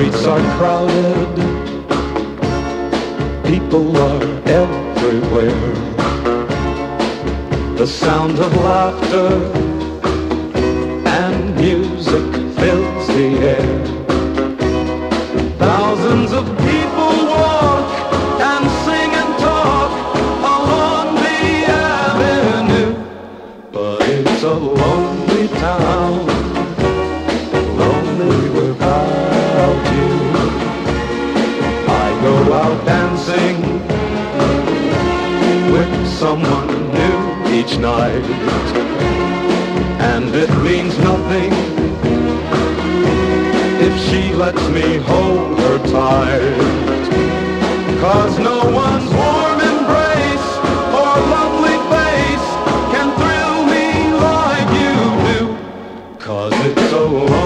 streets are crowded, people are everywhere. The sound of laughter and music fills the air. Thousands of people walk and sing and talk along the avenue, but it's a lonely town, lonely without you. I go out dancing with someone new each night, and it means nothing if she lets me hold her tight, 'cause no one's warm embrace or lovely face can thrill me like you do, 'cause it's so long.